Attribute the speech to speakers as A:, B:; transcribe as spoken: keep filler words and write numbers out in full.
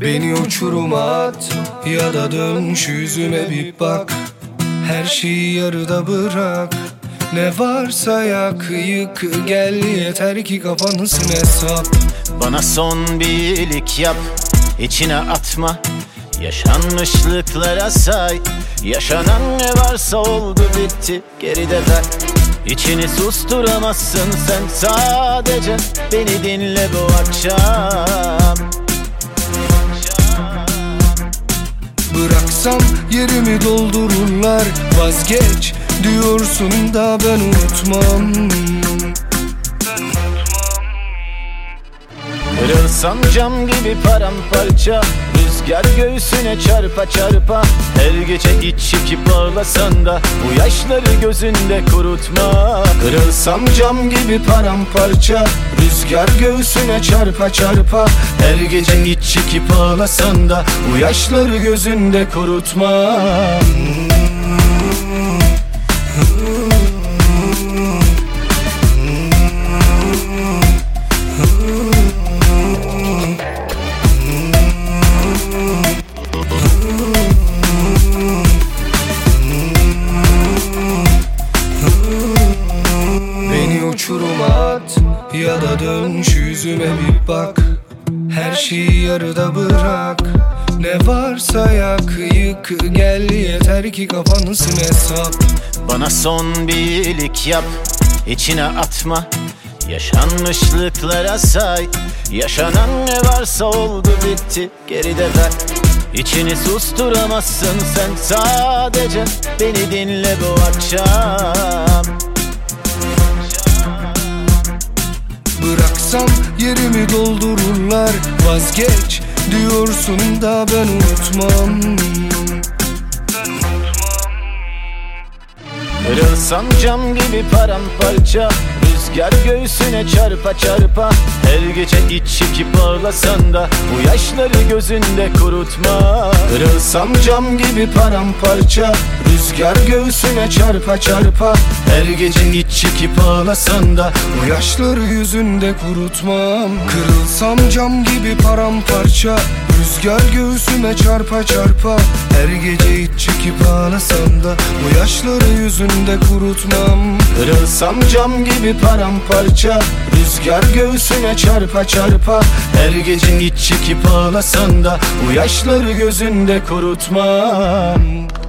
A: Beni uçuruma at ya da dön şu yüzüme bir bak. Her şeyi yarıda bırak, ne varsa yak yık gel, yeter ki kafanısın hesap.
B: Bana son bir iyilik yap, içine atma. Yaşanmışlıklara say, yaşanan ne varsa oldu bitti, geride bırak. İçini susturamazsın sen, sadece beni dinle bu akşam.
A: Bıraksam yerimi doldururlar, vazgeç diyorsun da ben unutmam.
B: Kırılsam cam gibi paramparça, rüzgar göğsüne çarpa çarpa. Her gece iç çekip ağlasan da bu yaşları gözünde kurutma.
A: Kırılsam cam gibi paramparça, rüzgar göğsüne çarpa çarpa. Her gece iç çekip ağlasan da bu yaşları gözünde kurutma. Beni uçuruma at ya da dön şu yüzüme bir bak. Her şeyi yarıda bırak, ne varsa yak yık gel, yeter ki kafanısın hesap.
B: Bana son bir iyilik yap, içine atma. Yaşanmışlıklara say, yaşanan ne varsa oldu bitti, geride bırak. İçini susturamazsın sen, sadece beni dinle bu akşam.
A: Bıraksam yerimi doldururlar, vazgeç diyorsun da ben unutmam.
B: Kırılsam cam gibi paramparça, rüzgar göğsüne çarpa çarpa. Her gece iç çekip ağlasan da bu yaşları gözünde kurutma.
A: Kırılsam cam gibi paramparça, rüzgar göğsüne çarpa çarpa. Her gece iç çekip ağlasan da bu yaşları yüzünde kurutmam. Kırılsam cam gibi paramparça, rüzgar göğsüme çarpa çarpa. Her gece iç çekip ağlasan da bu yaşları yüzünde kurutmam. Kırılsam cam gibi paramparça, rüzgar göğsüne çarpa çarpa. Her gece iç çekip ağlasan da bu yaşları gözünde kurutmam.